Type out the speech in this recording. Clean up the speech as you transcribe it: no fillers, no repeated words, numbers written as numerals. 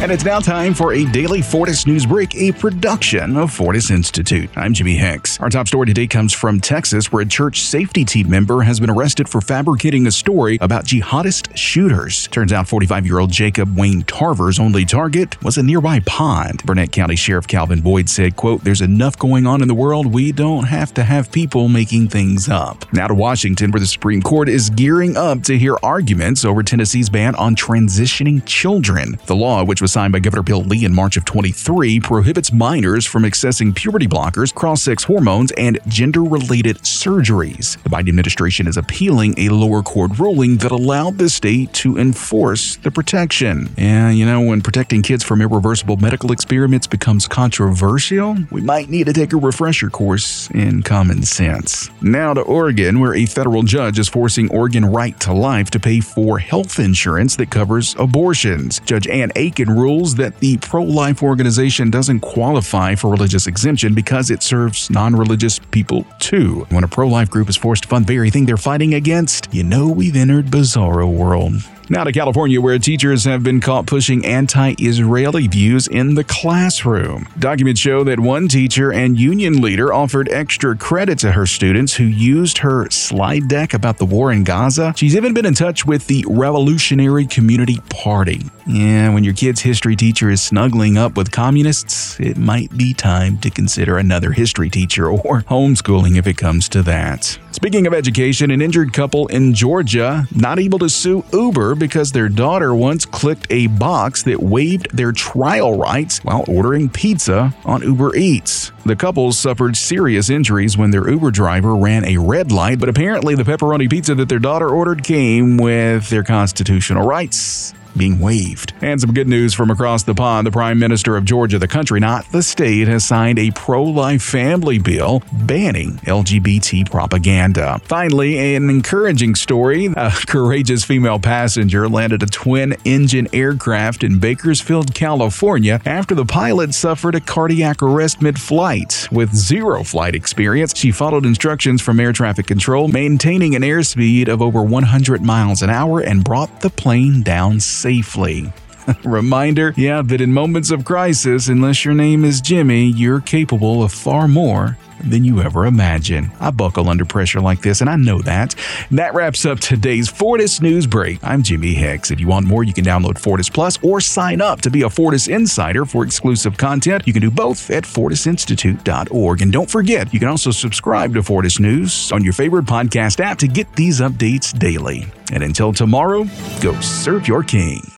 And it's now time for a daily Fortis News Break, a production of Fortis Institute. I'm Jimmy Hicks. Our top story today comes from Texas, where a church safety team member has been arrested for fabricating a story about jihadist shooters. Turns out 45-year-old Jacob Wayne Tarver's only target was a nearby pond. Burnett County Sheriff Calvin Boyd said, quote, "There's enough going on in the world. We don't have to have people making things up." Now to Washington, where the Supreme Court is gearing up to hear arguments over Tennessee's ban on transitioning children. The law, which was signed by Governor Bill Lee in March of 23, prohibits minors from accessing puberty blockers, cross-sex hormones, and gender-related surgeries. The Biden administration is appealing a lower court ruling that allowed the state to enforce the protection. And, when protecting kids from irreversible medical experiments becomes controversial, we might need to take a refresher course in common sense. Now to Oregon, where a federal judge is forcing Oregon Right to Life to pay for health insurance that covers abortions. Judge Ann Aiken rules that the pro-life organization doesn't qualify for religious exemption because it serves non-religious people too. When a pro-life group is forced to fund the very thing they're fighting against, we've entered bizarro world. Now to California, where teachers have been caught pushing anti-Israeli views in the classroom. Documents show that one teacher and union leader offered extra credit to her students who used her slide deck about the war in Gaza. She's even been in touch with the Revolutionary Community Party. When your kid's history teacher is snuggling up with communists, it might be time to consider another history teacher or homeschooling if it comes to that. Speaking of education, an injured couple in Georgia not able to sue Uber because their daughter once clicked a box that waived their trial rights while ordering pizza on Uber Eats. The couple suffered serious injuries when their Uber driver ran a red light, but apparently the pepperoni pizza that their daughter ordered came with their constitutional rights being waived. And some good news from across the pond. The Prime Minister of Georgia, the country, not the state, has signed a pro-life family bill banning LGBT propaganda. Finally, an encouraging story. A courageous female passenger landed a twin-engine aircraft in Bakersfield, California after the pilot suffered a cardiac arrest mid-flight. With zero flight experience, she followed instructions from air traffic control, maintaining an airspeed of over 100 miles an hour and brought the plane down safely. Reminder, that in moments of crisis, unless your name is Jimmy, you're capable of far more than you ever imagine. I buckle under pressure like this, and I know that. That wraps up today's Fortis News Break. I'm Jimmy Hicks. If you want more, you can download Fortis Plus or sign up to be a Fortis Insider for exclusive content. You can do both at fortisinstitute.org. And don't forget, you can also subscribe to Fortis News on your favorite podcast app to get these updates daily. And until tomorrow, go serve your king.